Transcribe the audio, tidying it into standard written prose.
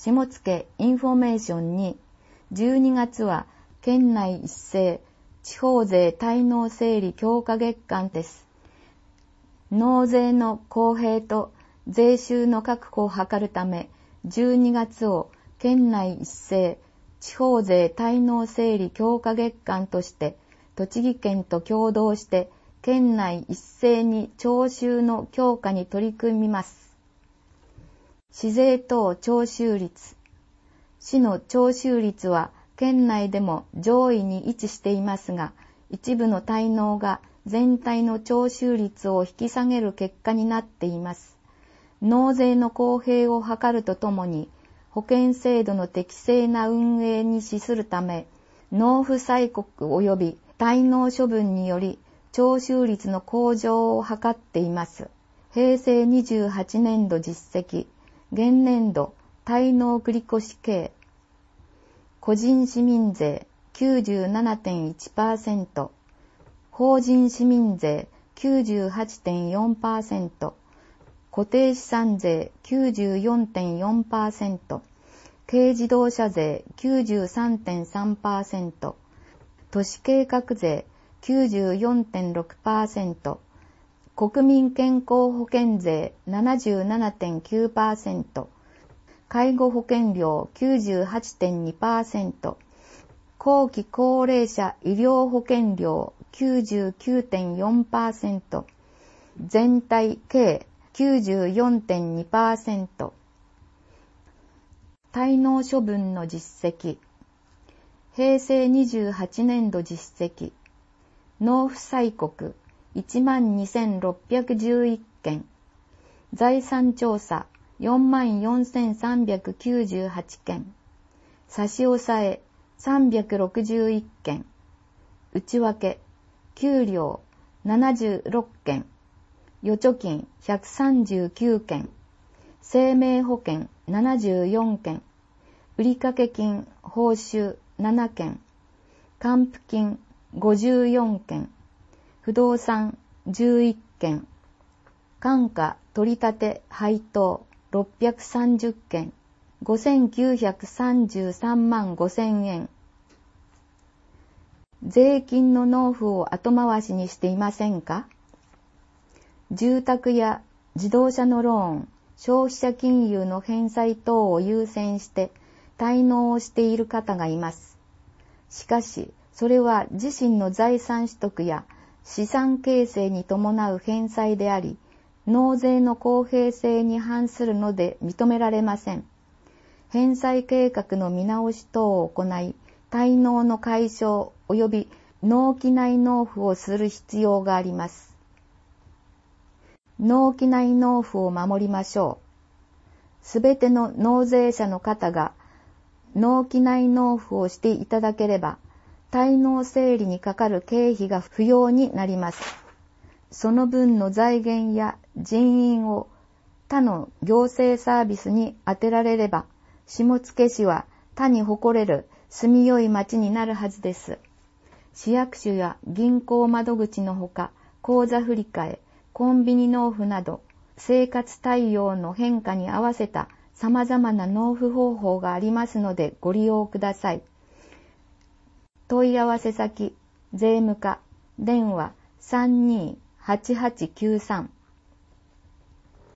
下野インフォメーションに、12月は県内一斉地方税滞納整理強化月間です。納税の公平と税収の確保を図るため、12月を県内一斉地方税滞納整理強化月間として、栃木県と共同して県内一斉に徴収の強化に取り組みます。市税等徴収率。市の徴収率は県内でも上位に位置していますが、一部の滞納が全体の徴収率を引き下げる結果になっています。納税の公平を図るとともに、保険制度の適正な運営に資するため、納付催告及び滞納処分により徴収率の向上を図っています。平成28年度実績、現年度滞納繰越計。個人市民税 97.1%、法人市民税 98.4%、固定資産税 94.4%、軽自動車税 93.3%、都市計画税 94.6%、国民健康保険税 77.9%、介護保険料 98.2%、後期高齢者医療保険料 99.4%、全体計 94.2%。滞納処分の実績。平成28年度実績。納付催告 12,611 件。財産調査 44,398 件。差し押さえ361件。内訳、給料76件。預貯金139件。生命保険74件。売掛金報酬7件。還付金54件。不動産11件。換価取り立て配当630件。5,933万5,000円。税金の納付を後回しにしていませんか？住宅や自動車のローン、消費者金融の返済等を優先して滞納をしている方がいます。しかし、それは自身の財産取得や資産形成に伴う返済であり、納税の公平性に反するので認められません。返済計画の見直し等を行い、滞納の解消及び納期内納付をする必要があります。納期内納付を守りましょう。すべての納税者の方が納期内納付をしていただければ、滞納整理にかかる経費が不要になります。その分の財源や人員を他の行政サービスに充てられれば、下野市は他に誇れる住みよい町になるはずです。市役所や銀行窓口のほか、口座振替、コンビニ納付など、生活対応の変化に合わせた様々な納付方法がありますのでご利用ください。問い合わせ先、税務課、電話328893